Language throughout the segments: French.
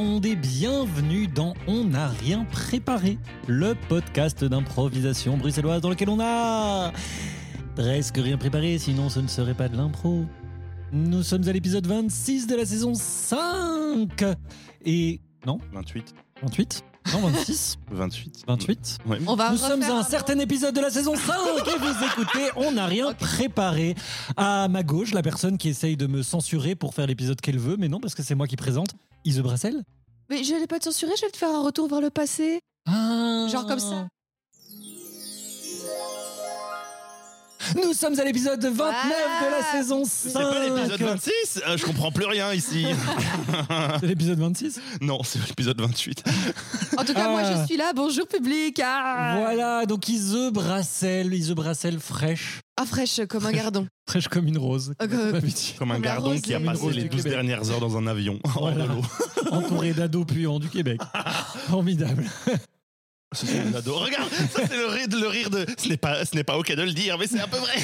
monde et bienvenue dans On n'a rien préparé, le podcast d'improvisation bruxelloise dans lequel on a presque rien préparé, sinon ce ne serait pas de l'impro. Nous sommes à l'épisode 26 de la saison 5 et... non 28. 28 non, 26 28. 28 Ouais. Nous sommes à un certain épisode de la saison 5 et vous écoutez On n'a rien préparé. À ma gauche, la personne qui essaye de me censurer pour faire l'épisode qu'elle veut, mais non, parce que c'est moi qui présente, Ise Brassel. Mais je vais pas te censurer, je vais te faire un retour vers le passé. Genre comme ça. Nous sommes à l'épisode 29 de la saison 5. C'est pas l'épisode 26 Je comprends plus rien ici. C'est l'épisode 26 Non, c'est l'épisode 28. En tout cas, moi je suis là. Bonjour public. Voilà, donc Ise Brassel fraîche. Ah, fraîche comme un gardon. Fraîche comme une rose. Comme un la gardon rose qui a et une passé rose les du 12 Québec. dernières heures dans un avion hors de Voilà. l'eau. Entouré d'ados puants du Québec. Formidable. Ce sont des ados. Regarde, ça c'est le rire de... Ce n'est pas ok de le dire, mais c'est un peu vrai.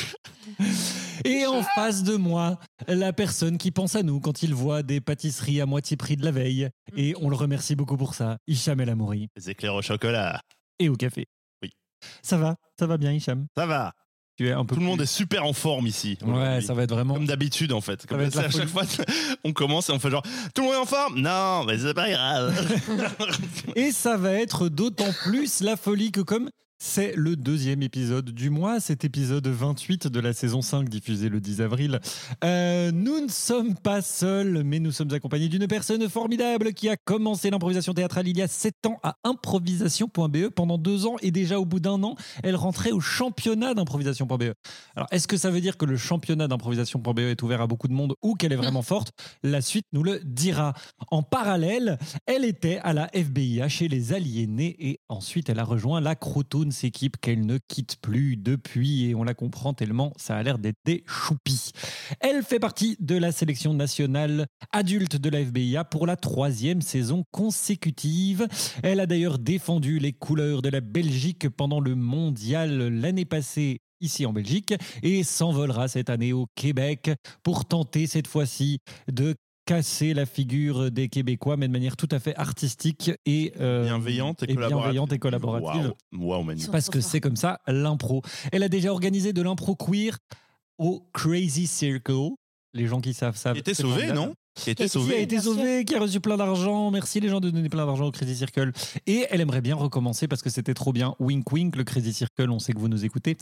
Et en face de moi, la personne qui pense à nous quand il voit des pâtisseries à moitié prix de la veille. Et on le remercie beaucoup pour ça. Hicham El Amouri. Les éclairs au chocolat. Et au café. Oui. Ça va bien, Hicham. Ça va. Tu es un peu Tout le monde est super en forme ici. Ouais, aujourd'hui. ça va être vraiment... Comme d'habitude en fait. Comme va être ça, la à chaque fois, on commence et on fait genre tout le monde est en forme. Non, mais c'est pas grave. Et ça va être d'autant plus la folie que comme c'est le deuxième épisode du mois, cet épisode 28 de la saison 5 diffusé le 10 avril, nous ne sommes pas seuls, mais nous sommes accompagnés d'une personne formidable qui a commencé l'improvisation théâtrale il y a 7 ans à improvisation.be pendant 2 ans et déjà au bout d'1 an, elle rentrait au championnat d'improvisation.be. Alors, est-ce que ça veut dire que le championnat d'improvisation.be est ouvert à beaucoup de monde ou qu'elle est vraiment forte? La suite nous le dira. En parallèle, elle était à la FBIA chez les Aliénés et ensuite elle a rejoint la Croutons équipe qu'elle ne quitte plus depuis et on la comprend tellement ça a l'air d'être des choupis. Elle fait partie de la sélection nationale adulte de la FBIA pour la 3e saison consécutive. Elle a d'ailleurs défendu les couleurs de la Belgique pendant le mondial l'année passée ici en Belgique et s'envolera cette année au Québec pour tenter cette fois-ci de casser la figure des Québécois, mais de manière tout à fait artistique et Bienveillante et collaborative. Waouh, magnifique. Parce que c'est comme ça l'impro. Elle a déjà organisé de l'impro queer au Crazy Circle. Les gens qui savent ça. Il était sauvé, non? Qui a été Qui a sauvé. été sauvé, qui a reçu plein d'argent. Merci les gens de donner plein d'argent au Crazy Circle. Et elle aimerait bien recommencer parce que c'était trop bien. Wink wink, le Crazy Circle, on sait que vous nous écoutez.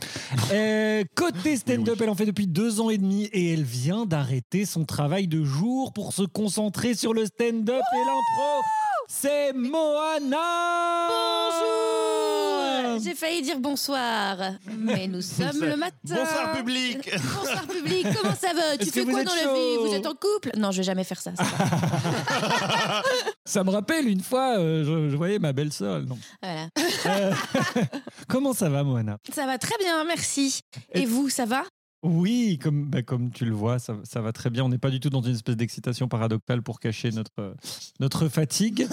Côté stand-up, elle en fait depuis 2 ans et demi et elle vient d'arrêter son travail de jour pour se concentrer sur le stand-up et l'impro. C'est Moana. Bonjour. J'ai failli dire bonsoir, mais nous sommes le matin. Bonsoir public. Bonsoir public, comment ça va? Tu Est-ce que fais vous quoi êtes dans la chaud? vie? Vous êtes en couple? Non, je vais jamais faire ça. C'est pas- Ça me rappelle une fois, je voyais ma belle-sœur. Non. Voilà. Comment ça va, Moana? Ça va très bien, merci. Et vous, ça va? Oui, comme tu le vois, ça va très bien. On n'est pas du tout dans une espèce d'excitation paradoxale pour cacher notre fatigue.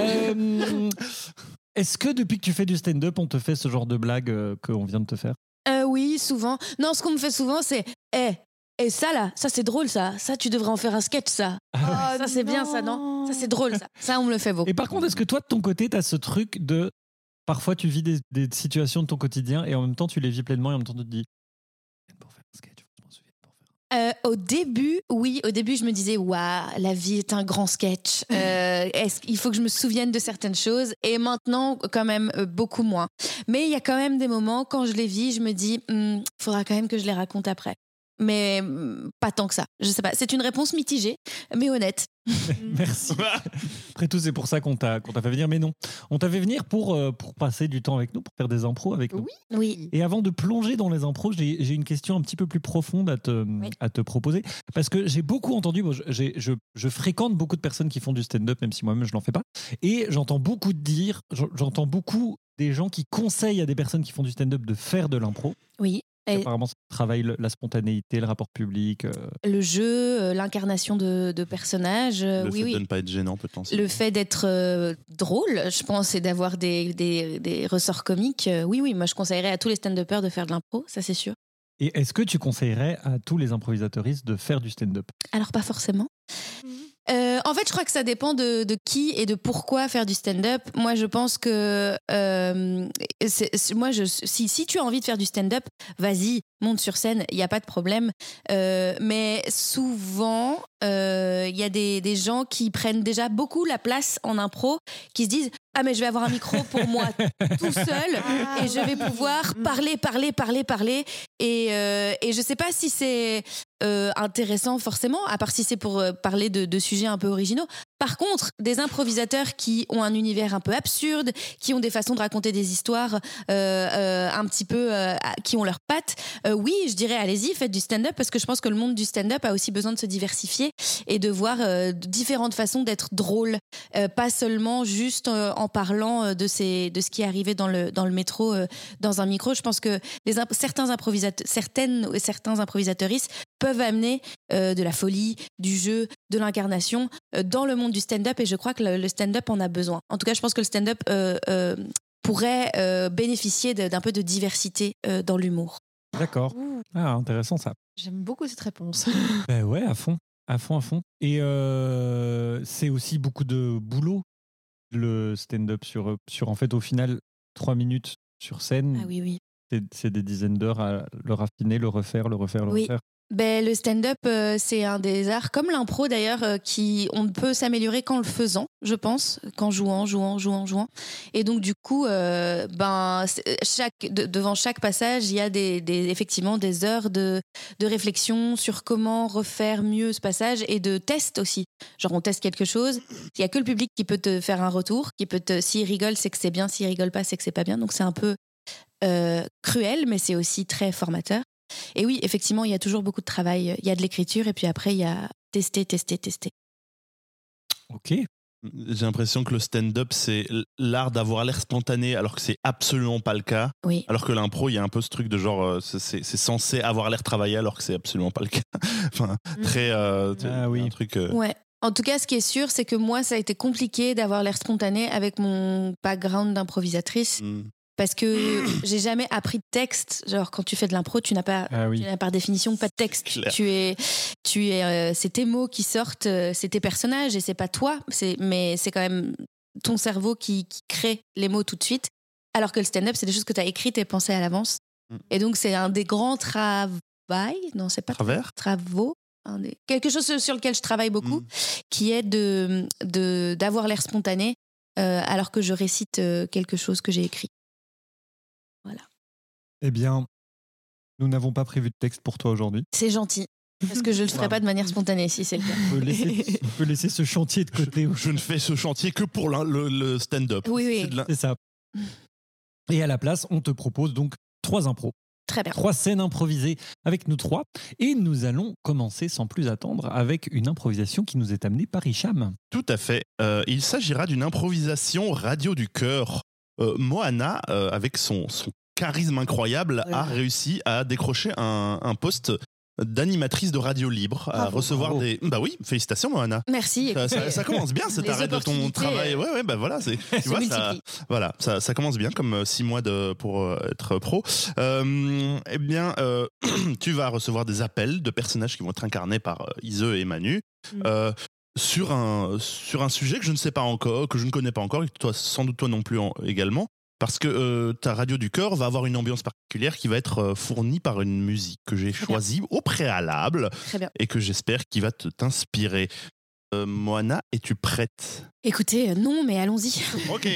Est-ce que depuis que tu fais du stand-up, on te fait ce genre de blague qu'on vient de te faire? Oui, souvent. Non, ce qu'on me fait souvent, c'est et ça là, ça c'est drôle ça. Ça, tu devrais en faire un sketch ça. Ça c'est bien ça, non? Ça c'est drôle ça. Ça, on me le fait beaucoup. Et par contre, est-ce que toi, de ton côté, tu as ce truc de... Parfois, tu vis des situations de ton quotidien et en même temps, tu les vis pleinement et en même temps, tu te dis... Pour faire un sketch, je m'en souviens pour faire... Au début, je me disais, waouh, la vie est un grand sketch. Il faut que je me souvienne de certaines choses. Et maintenant, quand même, beaucoup moins. Mais il y a quand même des moments, quand je les vis, je me dis, faudra quand même que je les raconte après. Mais pas tant que ça. Je sais pas. C'est une réponse mitigée, mais honnête. Merci. Après tout, c'est pour ça qu'on t'a fait venir. Mais non, on t'a fait venir pour passer du temps avec nous, pour faire des impros avec nous. Oui. Et avant de plonger dans les impros, j'ai une question un petit peu plus profonde à te proposer. Parce que j'ai beaucoup entendu, moi, je fréquente beaucoup de personnes qui font du stand-up, même si moi-même je n'en fais pas. Et j'entends beaucoup des gens qui conseillent à des personnes qui font du stand-up de faire de l'impro. Oui. Et Apparemment, ça travaille la spontanéité, le rapport public. le jeu, l'incarnation de personnages. Le oui, fait oui. de ne pas être gênant potentiellement. Le fait d'être drôle, je pense, et d'avoir des ressorts comiques. Oui, moi je conseillerais à tous les stand-uppers de faire de l'impro, ça c'est sûr. Et est-ce que tu conseillerais à tous les improvisateuristes de faire du stand-up? Alors pas forcément. En fait, je crois que ça dépend de qui et de pourquoi faire du stand-up. Moi, je pense que si tu as envie de faire du stand-up, vas-y, monte sur scène, il n'y a pas de problème. Mais souvent, il y a des gens qui prennent déjà beaucoup la place en impro, qui se disent « Ah, mais je vais avoir un micro pour moi tout seul et je vais pouvoir parler. » Et je ne sais pas si c'est intéressant forcément, à part si c'est pour parler de sujets un peu originaux. Par contre, des improvisateurs qui ont un univers un peu absurde, qui ont des façons de raconter des histoires un petit peu qui ont leurs pattes, oui, je dirais allez-y, faites du stand-up, parce que je pense que le monde du stand-up a aussi besoin de se diversifier et de voir différentes façons d'être drôle, pas seulement juste en parlant de ce qui est arrivé dans le métro, dans un micro. Je pense que certains improvisateuristes peuvent amener de la folie, du jeu, de l'incarnation dans le monde du stand-up, et je crois que le stand-up en a besoin. En tout cas, je pense que le stand-up pourrait bénéficier d'un peu de diversité dans l'humour. D'accord. Ah, intéressant ça. J'aime beaucoup cette réponse. Ben ouais, à fond. Et c'est aussi beaucoup de boulot, le stand-up sur en fait, au final, 3 minutes sur scène. Ah oui. C'est des dizaines d'heures à le raffiner, le refaire. Oui. Ben, le stand-up, c'est un des arts, comme l'impro d'ailleurs, on ne peut s'améliorer qu'en le faisant, je pense, qu'en jouant. Et donc du coup, devant chaque passage, il y a effectivement des heures de réflexion sur comment refaire mieux ce passage, et de test aussi. Genre on teste quelque chose, il y a que le public qui peut te faire un retour, s'il rigole, c'est que c'est bien, s'il rigole pas, c'est que c'est pas bien. Donc c'est un peu cruel, mais c'est aussi très formateur. Et oui, effectivement, il y a toujours beaucoup de travail. Il y a de l'écriture, et puis après, il y a tester. Ok. J'ai l'impression que le stand-up, c'est l'art d'avoir l'air spontané, alors que c'est absolument pas le cas. Oui. Alors que l'impro, il y a un peu ce truc de genre, c'est censé avoir l'air travaillé, alors que c'est absolument pas le cas. Enfin, très... oui. Un truc... Ouais. En tout cas, ce qui est sûr, c'est que moi, ça a été compliqué d'avoir l'air spontané avec mon background d'improvisatrice. Parce que j'ai jamais appris de texte. Genre, quand tu fais de l'impro, tu n'as pas, tu n'as par définition pas de texte. Tu es, c'est tes mots qui sortent, c'est tes personnages, et c'est pas toi. Mais c'est quand même ton cerveau qui crée les mots tout de suite. Alors que le stand-up, c'est des choses que tu as écrites et pensées à l'avance. Et donc, c'est un des grands travaux. Quelque chose sur lequel je travaille beaucoup, qui est d'avoir l'air spontané alors que je récite quelque chose que j'ai écrit. Voilà. Eh bien, nous n'avons pas prévu de texte pour toi aujourd'hui. C'est gentil, parce que je ne le ferai pas de manière spontanée, si c'est le cas. On peut laisser ce chantier de côté. Je ne fais ce chantier que pour le stand-up. Oui. C'est ça. Et à la place, on te propose donc 3 impros. Très bien. 3 scènes improvisées avec nous 3. Et nous allons commencer sans plus attendre avec une improvisation qui nous est amenée par Hicham. Tout à fait. Il s'agira d'une improvisation radio du cœur. Moana, avec son charisme incroyable, a réussi à décrocher un poste d'animatrice de radio libre, à recevoir des... Bah oui, félicitations Moana. Merci. Ça commence bien cet arrêt de ton travail. Ouais, bah voilà, tu vois, ça commence bien comme 6 mois pour être pro. Eh bien, tu vas recevoir des appels de personnages qui vont être incarnés par Ise et Manu. Sur un sujet que je ne sais pas encore, que je ne connais pas encore, et que sans doute toi non plus également, parce que ta radio du cœur va avoir une ambiance particulière qui va être fournie par une musique que j'ai choisie au préalable et que j'espère qui va t'inspirer. Moana, es-tu prête ? Écoutez, non, mais allons-y. Ok.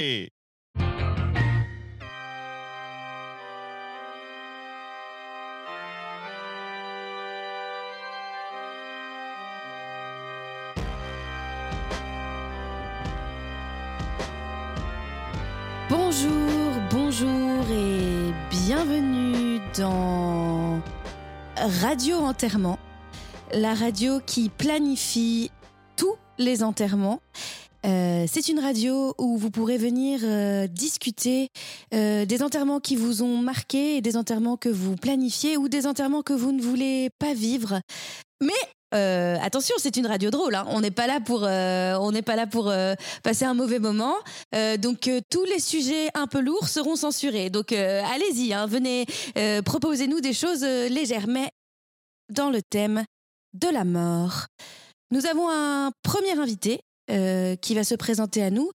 Bonjour et bienvenue dans Radio Enterrement, la radio qui planifie tous les enterrements. C'est une radio où vous pourrez venir discuter des enterrements qui vous ont marqué, et des enterrements que vous planifiez, ou des enterrements que vous ne voulez pas vivre. Mais attention, c'est une radio drôle, hein. On n'est pas là pour passer un mauvais moment. Donc tous les sujets un peu lourds seront censurés. Donc allez-y, hein, venez, proposez-nous des choses légères, mais dans le thème de la mort, nous avons un premier invité qui va se présenter à nous.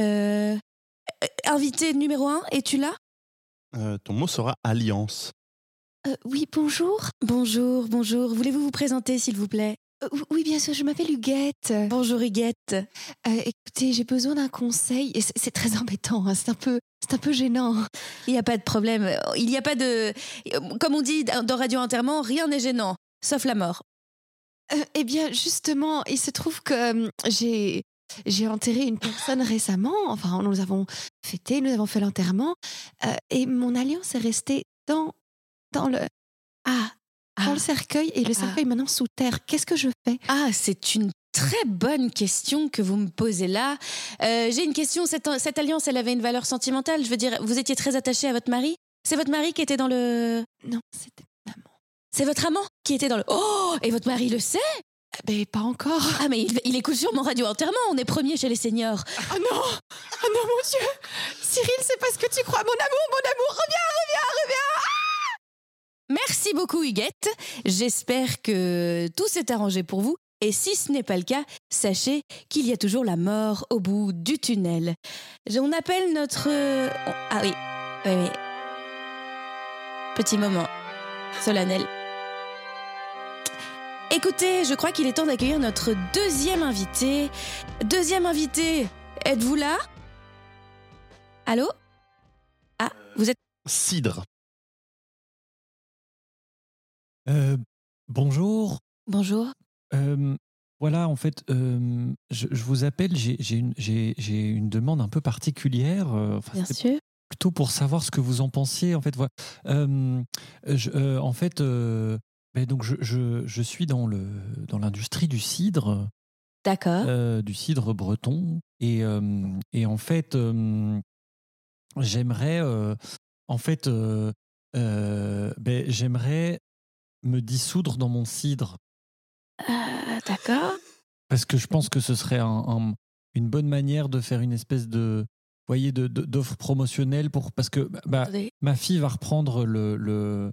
Invité numéro 1, es-tu là ? Ton mot sera alliance. Oui, bonjour. Bonjour. Voulez-vous vous présenter, s'il vous plaît ? Oui, bien sûr, je m'appelle Huguette. Bonjour, Huguette. Écoutez, j'ai besoin d'un conseil. Et c'est très embêtant, hein, c'est un peu gênant. Il n'y a pas de problème. Il n'y a pas de... Comme on dit dans Radio Enterrement, rien n'est gênant, sauf la mort. Eh bien, justement, il se trouve que j'ai enterré une personne récemment. Enfin, nous avons fêté, nous avons fait l'enterrement. Et mon alliance est restée dans le cercueil. Et le cercueil est maintenant sous terre. Qu'est-ce que je fais ? Ah, c'est une très bonne question que vous me posez là. J'ai une question. Cette alliance, elle avait une valeur sentimentale. Je veux dire, vous étiez très attaché à votre mari ? C'est votre mari qui était dans le... Non, c'était mon amant. C'est votre amant qui était dans le... Oh ! Et votre mari le sait ? Ben, pas encore. Ah, mais il écoute sûrement Radio Enterrement. On est premiers chez les seniors. Ah non, mon Dieu. Cyril, c'est pas ce que tu crois. Mon amour, reviens. Merci beaucoup, Huguette. J'espère que tout s'est arrangé pour vous. Et si ce n'est pas le cas, sachez qu'il y a toujours la mort au bout du tunnel. On appelle notre... Ah oui. Petit moment solennel. Écoutez, je crois qu'il est temps d'accueillir notre deuxième invité. Êtes-vous là ? Allô ? Ah, vous êtes... Cidre. Bonjour. Bonjour. Voilà, en fait, je vous appelle, j'ai une demande un peu particulière. Bien sûr. Plutôt pour savoir ce que vous en pensiez. En fait, voilà. Donc je suis dans l'industrie du cidre. D'accord. Du cidre breton. Et en fait, j'aimerais me dissoudre dans mon cidre. D'accord. Parce que je pense que ce serait une bonne manière de faire une espèce d'offre promotionnelle parce que ma fille va reprendre le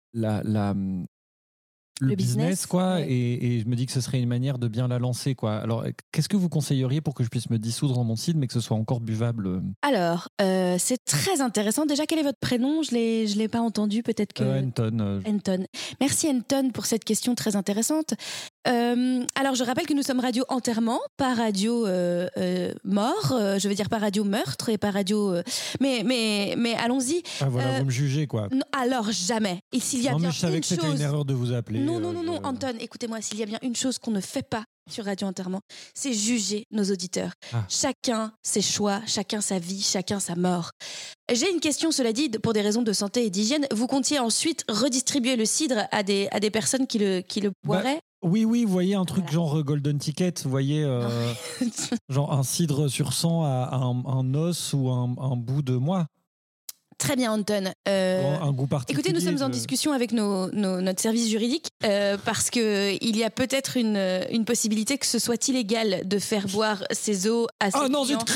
business quoi, ouais. et je me dis que ce serait une manière de bien la lancer quoi. Alors qu'est-ce que vous conseilleriez pour que je puisse me dissoudre dans mon cidre mais que ce soit encore buvable? Alors c'est très intéressant. Déjà, quel est votre prénom ? Je l'ai pas entendu, peut-être que... Anton. Anton. Merci Anton pour cette question très intéressante. Alors je rappelle que nous sommes Radio Enterrement, pas Radio Mort, je veux dire pas Radio Meurtre et pas Radio... Mais allons-y. Ah voilà, vous me jugez quoi. Non, alors jamais. Et s'il y a non bien mais je savais que c'était une erreur de vous appeler. Non, Anton, écoutez-moi, s'il y a bien une chose qu'on ne fait pas sur Radio Enterrement, c'est juger nos auditeurs. Chacun ses choix, chacun sa vie, chacun sa mort. J'ai une question, cela dit, pour des raisons de santé et d'hygiène. Vous comptiez ensuite redistribuer le cidre à des personnes qui le boiraient ? Oui, vous voyez un truc genre Golden Ticket, vous voyez genre un cidre sur 100 à un os ou un bout de moi. Très bien, Anton. Un goût particulier. Écoutez, nous sommes en discussion avec notre service juridique parce qu'il y a peut-être une possibilité que ce soit illégal de faire boire ces eaux à ses clients. Zut.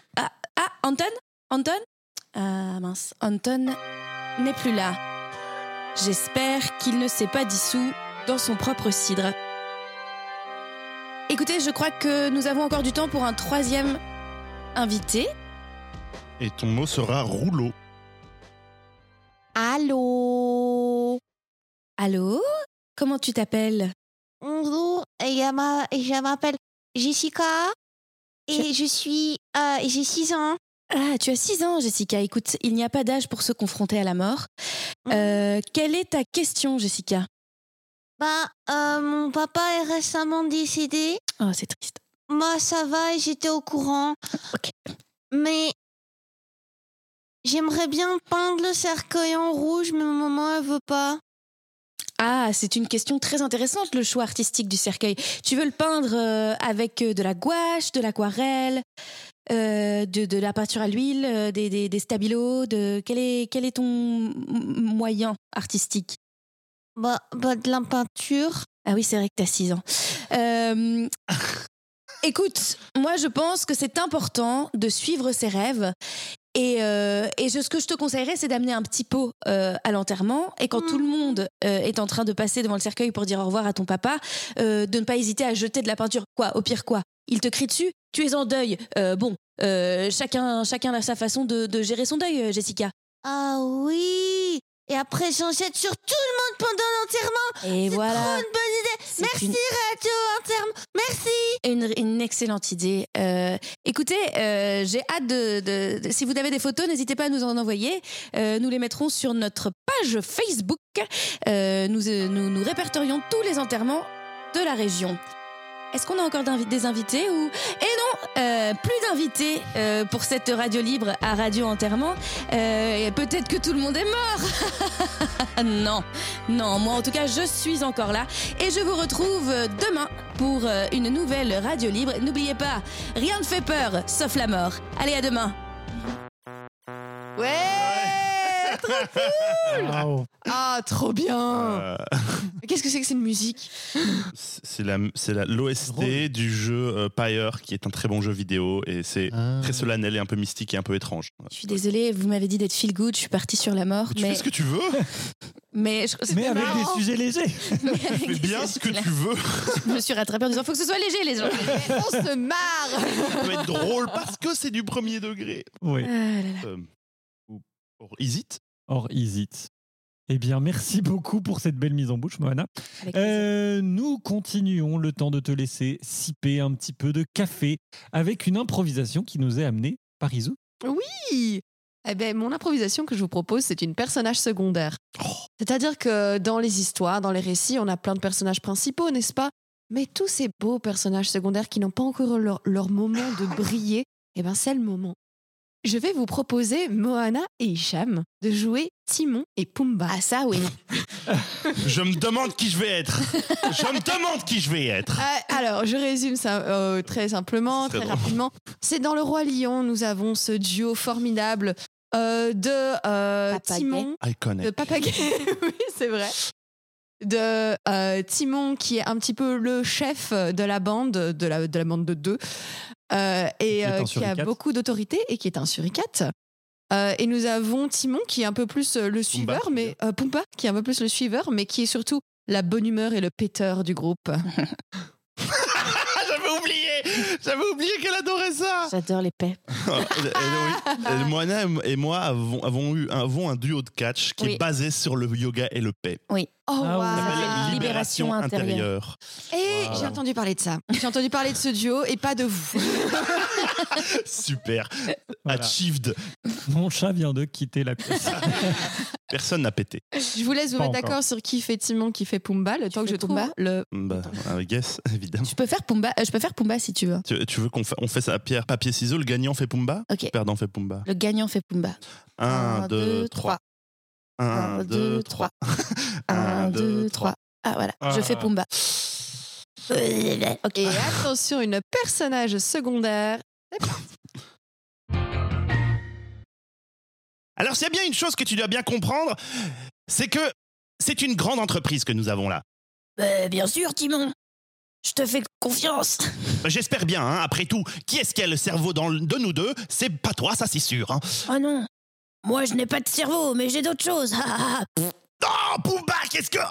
Anton Ah mince, Anton n'est plus là. J'espère qu'il ne s'est pas dissous dans son propre cidre. Écoutez, je crois que nous avons encore du temps pour un troisième invité. Et ton mot sera rouleau. Allô ? Comment tu t'appelles ? Bonjour, je m'appelle Jessica et j'ai 6 ans. Ah, tu as 6 ans, Jessica. Écoute, il n'y a pas d'âge pour se confronter à la mort. Quelle est ta question, Jessica ? Mon papa est récemment décédé. Oh, c'est triste. Moi, ça va et j'étais au courant. Ok. Mais j'aimerais bien peindre le cercueil en rouge, mais ma maman, elle veut pas. Ah, c'est une question très intéressante, le choix artistique du cercueil. Tu veux le peindre avec de la gouache, de l'aquarelle, de la peinture à l'huile, des stabilos, quel est ton moyen artistique ? De la peinture. Ah oui, c'est vrai que t'as 6 ans. Écoute, moi je pense que c'est important de suivre ses rêves Ce que je te conseillerais, c'est d'amener un petit pot à l'enterrement. Et quand tout le monde est en train de passer devant le cercueil pour dire au revoir à ton papa, de ne pas hésiter à jeter de la peinture. Quoi, au pire quoi? Il te crie dessus, tu es en deuil. Chacun a sa façon de gérer son deuil, Jessica. Ah oui. Et après, j'en jette sur tout le monde pendant l'enterrement. Et voilà. C'est trop une bonne idée. Merci, Radio Enterrement. Merci. Une excellente idée. Écoutez, j'ai hâte de si vous avez des photos, n'hésitez pas à nous en envoyer. Nous les mettrons sur notre page Facebook. Nous répertorions tous les enterrements de la région. Est-ce qu'on a encore des invités ou... Eh non, plus d'invités pour cette radio libre à Radio Enterrement. Peut-être que tout le monde est mort. Non, moi en tout cas, je suis encore là. Et je vous retrouve demain pour une nouvelle radio libre. N'oubliez pas, rien ne fait peur, sauf la mort. Allez, à demain. Ouais, trop cool. Wow. Ah, trop bien. Qu'est-ce que c'est que cette musique? C'est l'OST du jeu Pyre, qui est un très bon jeu vidéo, et c'est très solennel et un peu mystique et un peu étrange. Je suis désolée, vous m'avez dit d'être feel good, je suis partie sur la mort. Tu fais ce que tu veux. Mais avec des sujets légers. Fais bien ce que tu veux. Je me suis rattrapée en disant faut que ce soit léger, les gens. On se marre. Ça peut être drôle parce que c'est du premier degré. Oui. Or, is it? Or, is it? Eh bien, merci beaucoup pour cette belle mise en bouche, Moana. Nous continuons le temps de te laisser siper un petit peu de café avec une improvisation qui nous est amenée par Isou. Oui. Eh ben, mon improvisation que je vous propose, c'est une personnage secondaire. C'est-à-dire que dans les histoires, dans les récits, on a plein de personnages principaux, n'est-ce pas? Mais tous ces beaux personnages secondaires qui n'ont pas encore leur moment de briller, eh ben, c'est le moment. Je vais vous proposer, Moana et Hicham, de jouer Timon et Pumba. Ah ça, oui. Je me demande qui je vais être. Alors, je résume ça très simplement, très rapidement. C'est dans Le Roi Lion, nous avons ce duo formidable de Timon, de Papagay, oui, c'est vrai. De Timon, qui est un petit peu le chef de la bande, de la bande de deux. Qui a beaucoup d'autorité et qui est un suricate. Et nous avons Timon qui est un peu plus le suiveur, Pumba qui est un peu plus le suiveur, mais qui est surtout la bonne humeur et le péteur du groupe. J'avais oublié qu'elle adorait ça. J'adore les paix. Moana et moi avons un duo de catch qui est basé sur le yoga et le paix. Oui. Oh, Ça s'appelle Libération intérieure. Et j'ai entendu parler de ça. J'ai entendu parler de ce duo et pas de vous. Super. Voilà. Achieved. Mon chat vient de quitter la pièce. Personne n'a pété. Je vous laisse vous mettre d'accord sur qui fait Timon, qui fait Pumba, le temps que je trouve le... Guess, évidemment. Je peux faire Pumba si tu veux. Tu veux qu'on fait ça à pierre, papier, ciseaux, le gagnant fait Pumba? Ok. Le perdant fait Pumba. Le gagnant fait Pumba. 1, 2, 3. 1, 2, 3. 1, 2, 3. Ah voilà, je fais Pumba. Okay. Et attention, une personnage secondaire. Alors, s'il y a bien une chose que tu dois bien comprendre, c'est que c'est une grande entreprise que nous avons là. Bien sûr, Timon. Je te fais confiance. J'espère bien, hein. Après tout, qui est-ce qui a le cerveau de nous deux? C'est pas toi, ça c'est sûr. Hein. Oh non. Moi, je n'ai pas de cerveau, mais j'ai d'autres choses. Oh, Pumba, qu'est-ce que...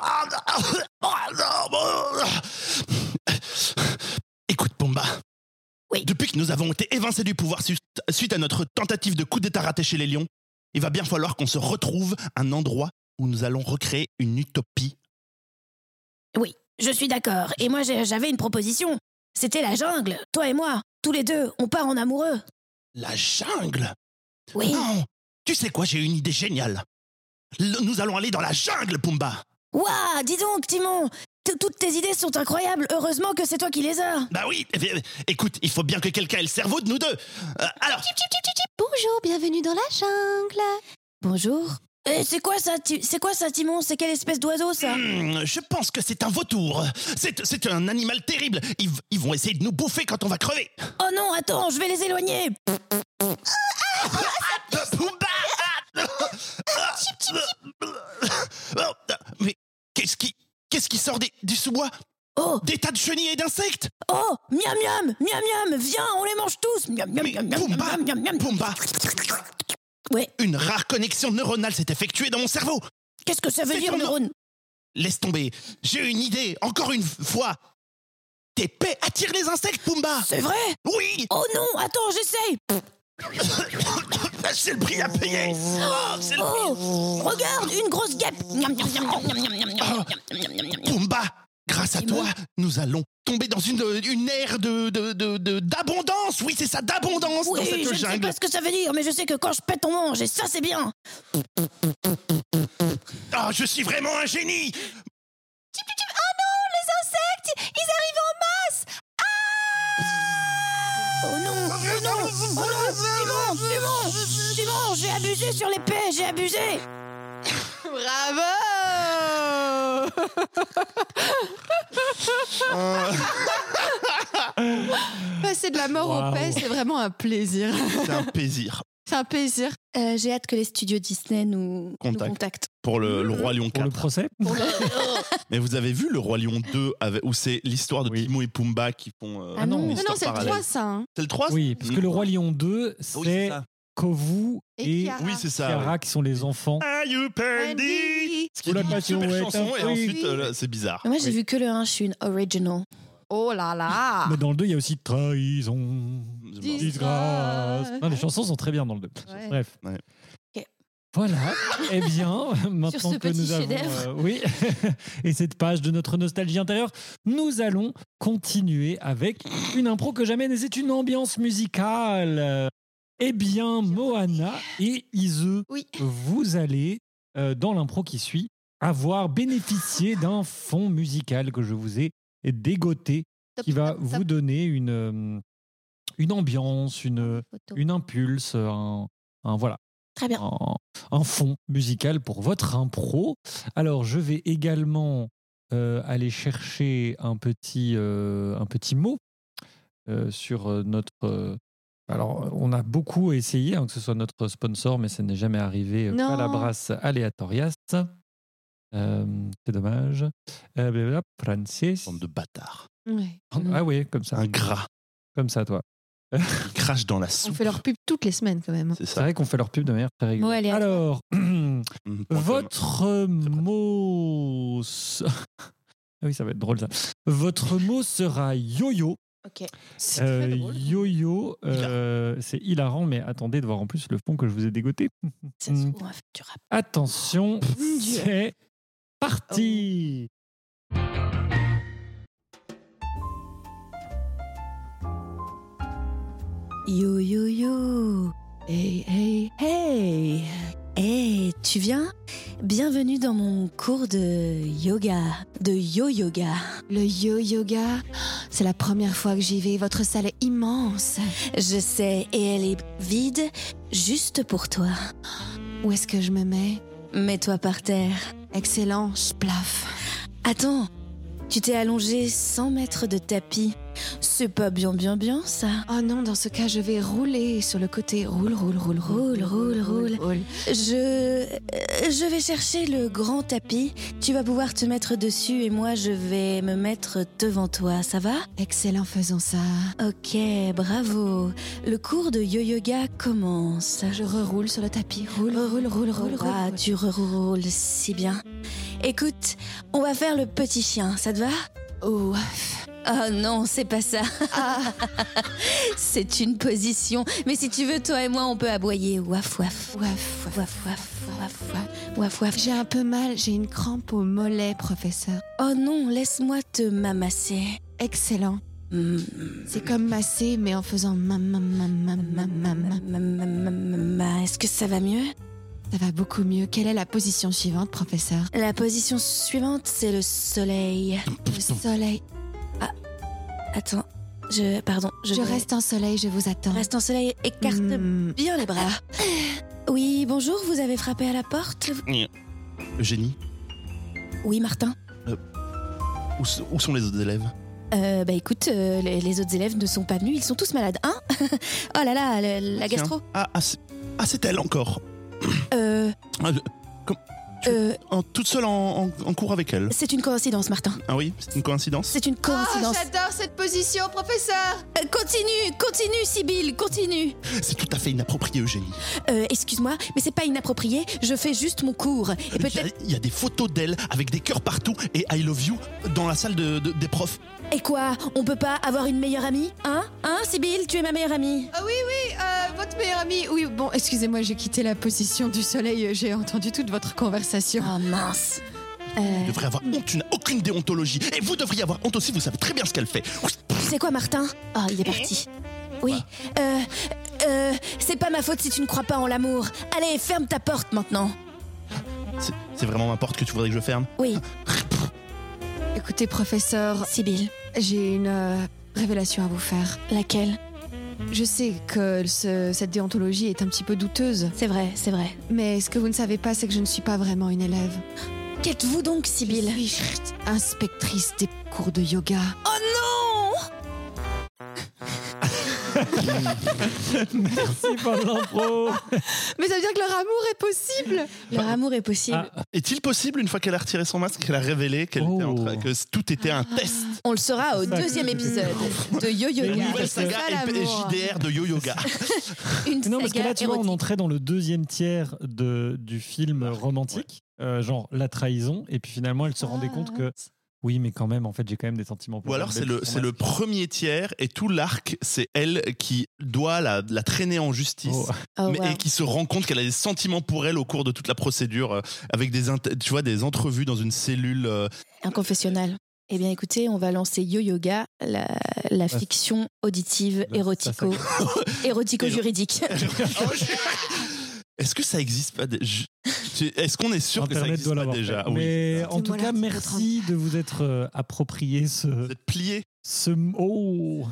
Écoute, Pumba. Oui. Depuis que nous avons été évincés du pouvoir suite à notre tentative de coup d'état raté chez les lions, il va bien falloir qu'on se retrouve un endroit où nous allons recréer une utopie. Oui, je suis d'accord. Et moi, j'avais une proposition. C'était la jungle. Toi et moi, tous les deux, on part en amoureux. La jungle? Oui. Non. Tu sais quoi, j'ai une idée géniale. Nous allons aller dans la jungle, Pumba. Ouah, dis donc, Timon. Toutes tes idées sont incroyables. Heureusement que c'est toi qui les as. Bah oui. Écoute, il faut bien que quelqu'un ait le cerveau de nous deux. Alors... Bonjour, bienvenue dans la jungle. Bonjour. C'est quoi ça, Timon? C'est quelle espèce d'oiseau, ça? Je pense que c'est un vautour. C'est un animal terrible. Ils vont essayer de nous bouffer quand on va crever. Oh non, attends, je vais les éloigner. Pumba! Mais qu'est-ce qui sort du sous-bois? Oh! Des tas de chenilles et d'insectes! Oh! Miam miam! Miam miam! Viens, on les mange tous! Miam miam miam miam miam miam miam! Pumba! Ouais. Une rare connexion neuronale s'est effectuée dans mon cerveau. Qu'est-ce que ça veut dire, neurone? Laisse tomber. J'ai une idée, encore une fois. Tes paix attirent les insectes, Pumba. C'est vrai? Oui. Oh non, attends, j'essaye. C'est le prix à payer. C'est le prix. Regarde, une grosse guêpe. Pumba, grâce à toi, nous allons tomber dans une ère d'abondance. Oui, c'est ça, d'abondance Oui, dans cette je ne sais jungle. pas ce que ça veut dire, mais je sais que quand je pète, on mange, et ça, c'est bien. Oh, je suis vraiment un génie. Ils arrivent en masse. Oh non, c'est bon, j'ai abusé sur l'épée, j'ai abusé. Bravo. Passer de la mort Wow. au paix, c'est vraiment un plaisir. C'est un plaisir. C'est un plaisir. J'ai hâte que les studios Disney nous contactent. Pour le Roi Lion Pour 4. le procès. Mais vous avez vu le Roi Lion 2 où c'est l'histoire de Oui. Timon et Pumba qui font Ah non. une Non, histoire c'est le parallèle. 3, ça. Hein. C'est le 3 Oui, parce que le Roi Lion 2, Oui, c'est c'est ça. Kovu Et et Kiara. Oui, c'est ça. Kiara qui sont les enfants. Are you Pandy? Ce qui est La une passion super est chanson un et fruit. ensuite c'est bizarre. Moi, j'ai vu que le 1, je suis une original. Oh là là. Mais dans le 2, il y a aussi trahison, Dis- disgrâce. Non, les chansons sont très bien dans le 2. Ouais. Bref. Ouais. Ok. Voilà. Eh bien, maintenant ce que petit nous avons, chef-d'œuvre. oui, et cette page de notre nostalgie intérieure, nous allons continuer avec une impro que j'amène et c'est une ambiance musicale. Eh bien, Moana et Ise, Oui. vous allez, dans l'impro qui suit, avoir bénéficié d'un fond musical que je vous ai dégoté, qui va vous donner une ambiance, une impulse, voilà, Très bien. un fond musical pour votre impro. Alors, je vais également aller chercher un petit mot sur notre... alors, on a beaucoup essayé que ce soit notre sponsor, mais ça n'est jamais arrivé. Non. Palabras Aleatorias. C'est dommage. Francis. Bande de bâtards. Ouais. Ah oui, comme ça. Un gras. Comme ça, toi. Ils crachent dans la On soupe. fait leur pub toutes les semaines quand même. C'est C'est ça. vrai qu'on fait leur pub de manière très régulière. Ouais, allez, Alors, votre pratique. mot... Ah oui, ça va être drôle ça. Votre mot sera yo-yo. Ok. C'est très drôle. Yo-yo, c'est hilarant, mais attendez de voir en plus le fond que je vous ai dégoté. Ça se trouve, on va faire du rap. Attention, c'est parti. Yo yo yo. Hey, hey. Hey. Hey, tu viens? Bienvenue dans mon cours de yoga, de yo-yoga. Le yo-yoga, c'est la première fois que j'y vais. Votre salle est immense. Je sais, et elle est vide juste pour toi. Où est-ce que je me mets? Mets-toi par terre. Excellent, je plaffe. Attends, tu t'es allongé sans mettre de tapis. C'est pas bien ça. Oh non, dans ce cas, je vais rouler sur le côté. Roule. Je vais chercher le grand tapis. Tu vas pouvoir te mettre dessus et moi je vais me mettre devant toi, ça va? Excellent, faisons ça. Ok, bravo. Le cours de yo-yoga commence. Je reroule sur le tapis. Roule. Ah, tu reroules si bien. Écoute, on va faire le petit chien, ça te va? Oh, Oh non, c'est pas ça. C'est une position. Mais si tu veux, toi et moi, on peut aboyer. Waf waf. waf, waf, Waf waf. waf, waf. Waf waf. J'ai un peu mal, j'ai une crampe au mollet, professeur. Oh non, laisse-moi te mamasser. Excellent. Mm. C'est comme masser, mais en faisant Est-ce que ça va mieux? Ça va beaucoup mieux. Quelle est la position suivante, professeur? La position suivante, c'est le soleil. Le soleil. Attends, je Je reste en soleil, je vous attends. reste en soleil. Écarte bien les bras. Oui, bonjour, vous avez frappé à la porte? Eugénie, Oui, Martin. où sont les autres élèves? Bah écoute, les autres élèves ne sont pas venus, ils sont tous malades, hein? Oh là là, la gastro. Ah, c'est elle encore. toute seule en cours avec elle. C'est une coïncidence, Martin. Ah oui, c'est une coïncidence. C'est une coïncidence. J'adore cette position, professeur. Continue, Sibylle, continue. C'est tout à fait inapproprié, Eugénie. Excuse-moi, mais c'est pas inapproprié. Je fais juste mon cours. Et peut-être. Il y a des photos d'elle avec des cœurs partout et I love you dans la salle des profs. Et quoi? On peut pas avoir une meilleure amie? Hein, Sibylle, tu es ma meilleure amie. Ah oui, votre meilleure amie. Oui, bon, excusez-moi, j'ai quitté la position du soleil. J'ai entendu toute votre conversation. Oh mince. Tu devrais avoir honte, tu n'as aucune déontologie. Et vous devriez avoir honte aussi, vous savez très bien ce qu'elle fait. Tu sais quoi, Martin? Oh, il est parti. Oui. C'est pas ma faute si tu ne crois pas en l'amour. Allez, ferme ta porte maintenant. C'est vraiment ma porte que tu voudrais que je ferme? Oui. Écoutez, professeur, Sibylle. j'ai une révélation à vous faire. Laquelle? Je sais que cette déontologie est un petit peu douteuse. C'est vrai. Mais ce que vous ne savez pas, c'est que je ne suis pas vraiment une élève. Qu'êtes-vous donc, Sibylle? Je suis inspectrice des cours de yoga. Oh non! Merci pour l'impro. Mais ça veut dire que leur amour est possible. Leur amour est possible. Est-il possible, une fois qu'elle a retiré son masque, qu'elle a révélé qu'elle était que tout était un test? On le saura au deuxième épisode de Yo-Yoga. Une nouvelle saga JDR de Yo-Yoga. Non, parce que là, tu vois, on entrait dans le deuxième tiers du film romantique, genre la trahison, et puis finalement, elle se rendait compte que oui, mais quand même, en fait, j'ai quand même des sentiments pour Ou alors, c'est le premier tiers, et tout l'arc, c'est elle qui doit la traîner en justice, et qui se rend compte qu'elle a des sentiments pour elle au cours de toute la procédure, avec des entrevues dans une cellule. Un confessionnal. Eh bien, écoutez, on va lancer Yo-Yoga, la fiction auditive érotico-juridique. Est-ce que ça existe pas Est-ce qu'on est sûr Internet que ça existe pas déjà? Mais en tout cas, merci de vous être approprié Vous êtes plié ce mot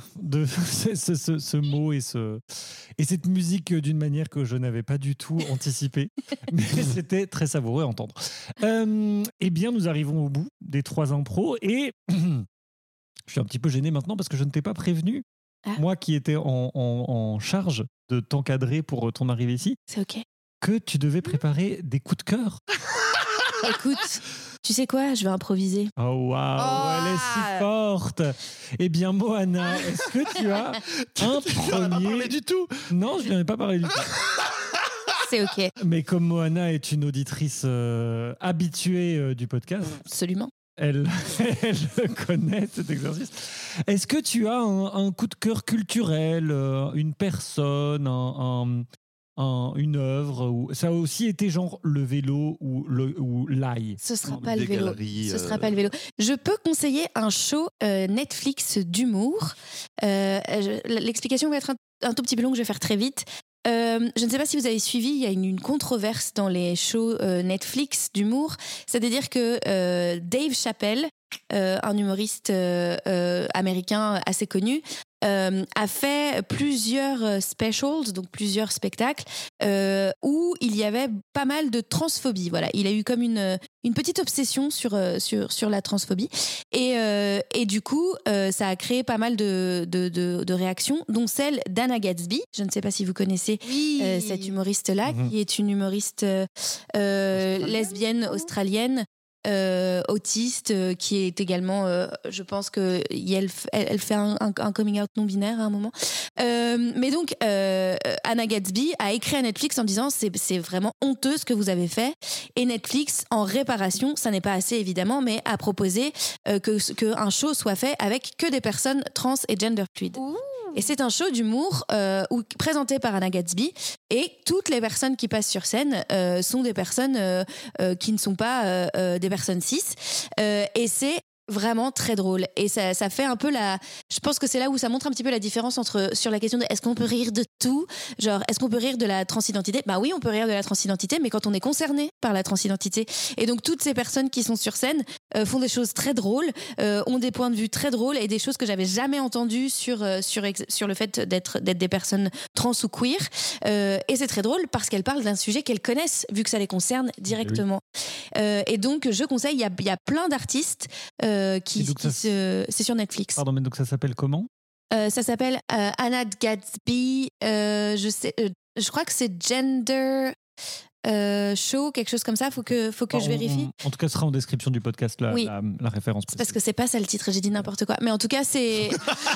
et cette musique d'une manière que je n'avais pas du tout anticipée. Mais c'était très savoureux à entendre. Eh bien, nous arrivons au bout des 3 impros et je suis un petit peu gêné maintenant parce que je ne t'ai pas prévenu. Moi qui étais en charge de t'encadrer pour ton arrivée ici. C'est ok. Que tu devais préparer des coups de cœur. Écoute, tu sais quoi, je vais improviser. Oh waouh, elle est si forte. Eh bien, Moana, est-ce que tu as un premier... Pas parlé du tout. Non, je n'en ai pas parlé du tout. C'est ok. Mais comme Moana est une auditrice habituée du podcast... Absolument. Elle connaît cet exercice. Est-ce que tu as un coup de cœur culturel, une personne, une œuvre où ça a aussi été genre le vélo ou l'ail? Ce sera pas le vélo. Ce sera pas le vélo. Je peux conseiller un show Netflix d'humour. L'explication va être un tout petit peu longue, je vais faire très vite. Je ne sais pas si vous avez suivi, il y a une controverse dans les shows Netflix d'humour. C'est-à-dire que Dave Chappelle, un humoriste américain assez connu, a fait plusieurs specials, donc plusieurs spectacles, où il y avait pas mal de transphobie. Voilà, il a eu comme une petite obsession sur la transphobie. Et du coup, ça a créé pas mal de réactions, dont celle d'Anna Gatsby. Je ne sais pas si vous connaissez cette humoriste-là, qui est une humoriste lesbienne australienne, autiste, qui est également, je pense que elle fait un coming out non binaire à un moment. Mais donc, Anna Gatsby a écrit à Netflix en disant c'est vraiment honteux ce que vous avez fait. Et Netflix, en réparation, ça n'est pas assez évidemment, mais a proposé que un show soit fait avec que des personnes trans et gender fluid. Et c'est un show d'humour présenté par Anna Gatsby, et toutes les personnes qui passent sur scène sont des personnes qui ne sont pas des personnes cis, et c'est vraiment très drôle. Et ça fait un peu je pense que c'est là où ça montre un petit peu la différence sur la question de est-ce qu'on peut rire de tout, genre est-ce qu'on peut rire de la transidentité? Bah oui, on peut rire de la transidentité, mais quand on est concerné par la transidentité. Et donc toutes ces personnes qui sont sur scène font des choses très drôles, ont des points de vue très drôles et des choses que j'avais jamais entendues sur le fait d'être des personnes trans ou queer, et c'est très drôle parce qu'elles parlent d'un sujet qu'elles connaissent vu que ça les concerne directement. Et donc je conseille, il y a plein d'artistes c'est sur Netflix. Pardon, mais donc ça s'appelle comment? Ça s'appelle Anna Gatsby. Je crois que c'est Gender show, quelque chose comme ça. Faut que je vérifie. En tout cas, ce sera en description du podcast la référence. C'est parce que c'est pas ça le titre. J'ai dit n'importe quoi. Mais en tout cas, c'est.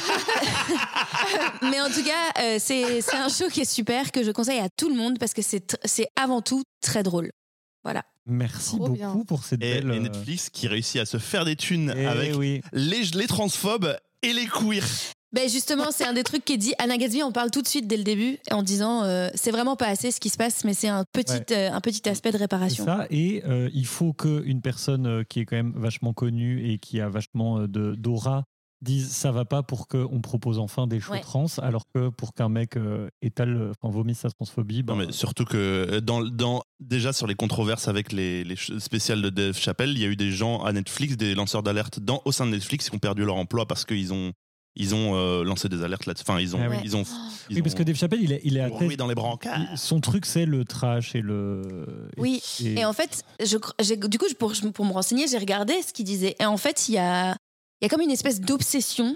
Mais en tout cas, c'est un show qui est super, que je conseille à tout le monde parce que c'est avant tout très drôle. Voilà. Merci beaucoup pour cette belle... Et Netflix qui réussit à se faire des thunes avec les transphobes et les queers. Ben justement, c'est un des trucs qui est dit. Anna Gatsby, on parle tout de suite dès le début en disant c'est vraiment pas assez ce qui se passe, mais c'est un petit aspect de réparation. C'est ça, et il faut qu'une personne qui est quand même vachement connue et qui a vachement d'aura dise ça va pas pour qu'on propose enfin des shows trans, alors que pour qu'un mec vomisse sa transphobie. Non, mais surtout que déjà sur les controverses avec les spéciales de Dave Chappelle, il y a eu des gens à Netflix, des lanceurs d'alerte au sein de Netflix qui ont perdu leur emploi parce qu'ils ont lancé des alertes là-dessus. Enfin, ils ont parce que Dave Chappelle, il est à tête dans les brancards. Son truc, c'est le trash et le. Oui. Et en fait, du coup, pour me renseigner, j'ai regardé ce qu'il disait. Et en fait, il y a comme une espèce d'obsession.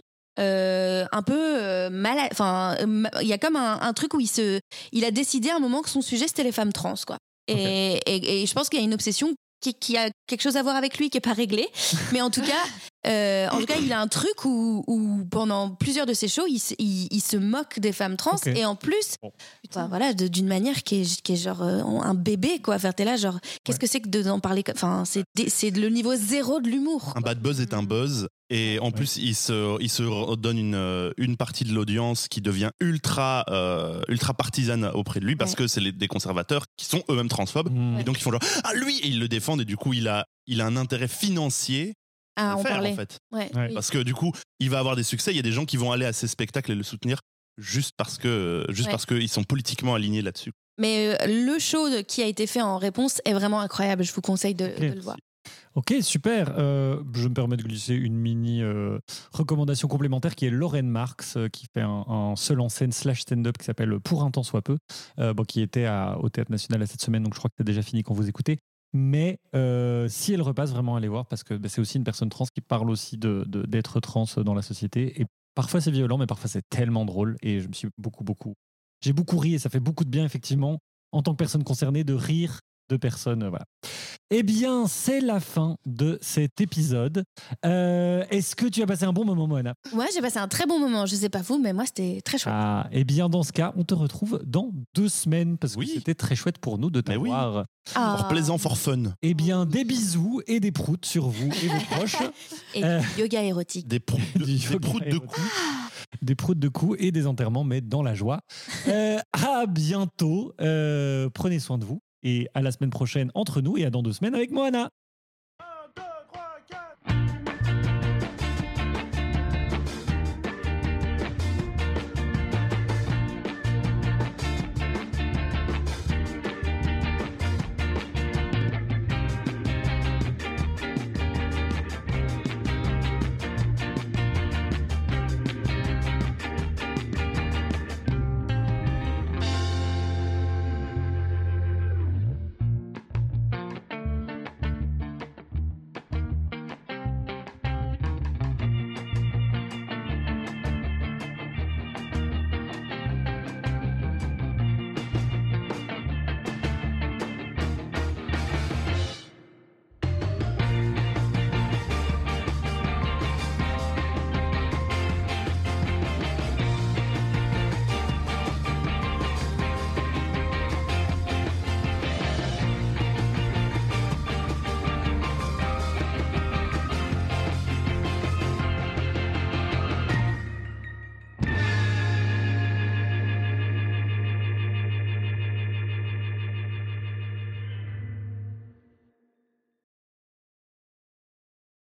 Un peu malade. Enfin, il y a comme un truc où il a décidé à un moment que son sujet c'était les femmes trans, quoi. Et je pense qu'il y a une obsession qui a quelque chose à voir avec lui, qui est pas réglé. Mais en tout cas, il a un truc où pendant plusieurs de ses shows, il se moque des femmes trans et en plus, d'une manière qui est genre un bébé, quoi. Enfin, t'es là, genre, qu'est-ce que c'est que d'en parler? Enfin, c'est le niveau zéro de l'humour. Un bad buzz est un buzz. Et en plus, il se donne une partie de l'audience qui devient ultra partisane auprès de lui parce que c'est des conservateurs qui sont eux-mêmes transphobes. Et donc, ils font genre, lui, et ils le défendent. Et du coup, il a un intérêt financier à en faire, parler. en fait. Ouais. Parce que du coup, il va avoir des succès. Il y a des gens qui vont aller à ses spectacles et le soutenir juste parce qu'ils sont politiquement alignés là-dessus. Mais le show qui a été fait en réponse est vraiment incroyable. Je vous conseille de le voir. Ok, super. Je me permets de glisser une mini recommandation complémentaire qui est Lauren Marks, qui fait un seul en scène / stand-up qui s'appelle Pour un temps soit peu, qui était au Théâtre National cette semaine, donc je crois que c'est déjà fini quand vous écoutez. Mais si elle repasse, vraiment allez voir, parce que c'est aussi une personne trans qui parle aussi d'être trans dans la société. Et parfois c'est violent, mais parfois c'est tellement drôle. Et je me suis j'ai beaucoup ri, et ça fait beaucoup de bien, effectivement, en tant que personne concernée, de rire de personnes. Voilà. Eh bien, c'est la fin de cet épisode. Est-ce que tu as passé un bon moment, Moana? Ouais, j'ai passé un très bon moment. Je sais pas vous, mais moi, c'était très chouette. Eh bien, dans ce cas, on te retrouve dans 2 semaines, parce que c'était très chouette pour nous de t'avoir. Fort plaisant, fort fun. Eh bien, des bisous et des proutes sur vous et vos proches. Et du yoga érotique. Des proutes de coups. Des proutes de coups et des enterrements, mais dans la joie. À bientôt. Prenez soin de vous. Et à la semaine prochaine entre nous et à dans 2 semaines avec Moana.